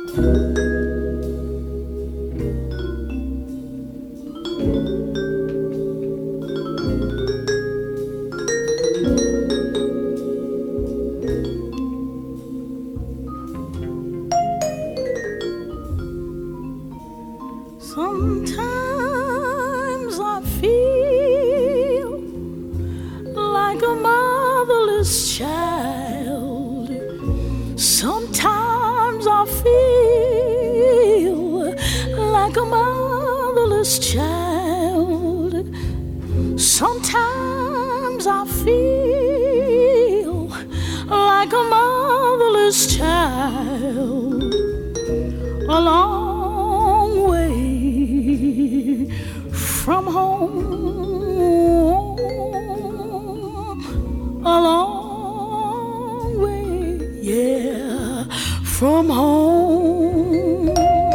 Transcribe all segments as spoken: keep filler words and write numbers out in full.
Sometimes I feel like a motherless child. Sometimes I feel like a motherless child. Sometimes I feel like a motherless child. A long way from home, a long way, yeah, from home.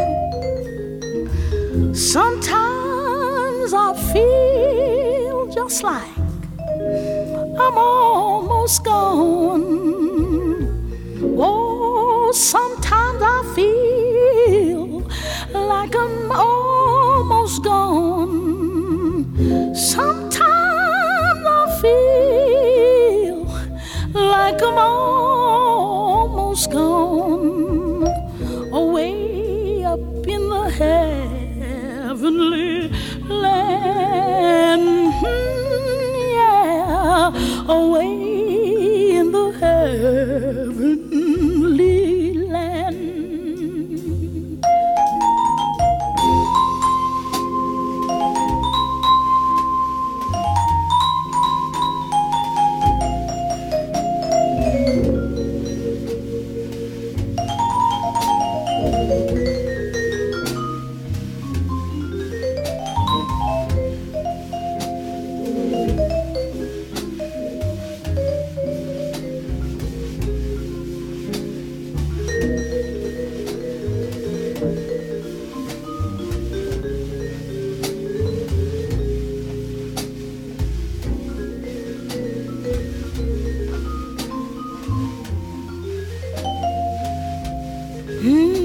Sometimes I feel just like I'm almost gone. Oh, sometimes I feel like I'm almost gone. Sometimes I feel like I'm almost gone, away up in the heavenly land. Yeah, away in the heavenly land. Mm.